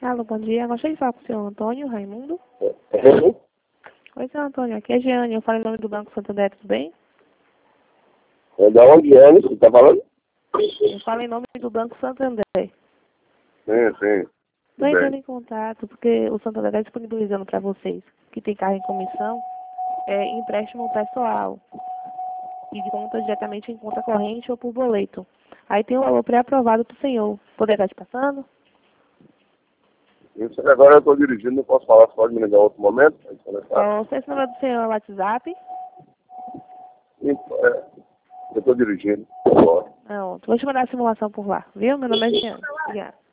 Alô, bom dia. Gostaria de falar com o senhor Antônio Raimundo. É, Oi, senhor Antônio. Aqui é Jeane. Eu falo em nome do Banco Santander, tudo bem? é da onde é, você tá falando? Eu falo em nome do Banco Santander. Sim, Estou tudo entrando bem. em contato porque o Santander está disponibilizando para vocês, que tem carro em comissão, empréstimo pessoal e de conta diretamente em conta corrente ou por boleto. Aí tem um valor pré-aprovado para o senhor. Poderá te passando? Isso, agora eu estou dirigindo, não posso falar, você pode me ligar em outro momento? Aí, conversar? Não sei se o número do senhor é o WhatsApp. Eu estou dirigindo agora. Não, vou te mandar a simulação por lá, viu? Meu nome é Jeane. Obrigada.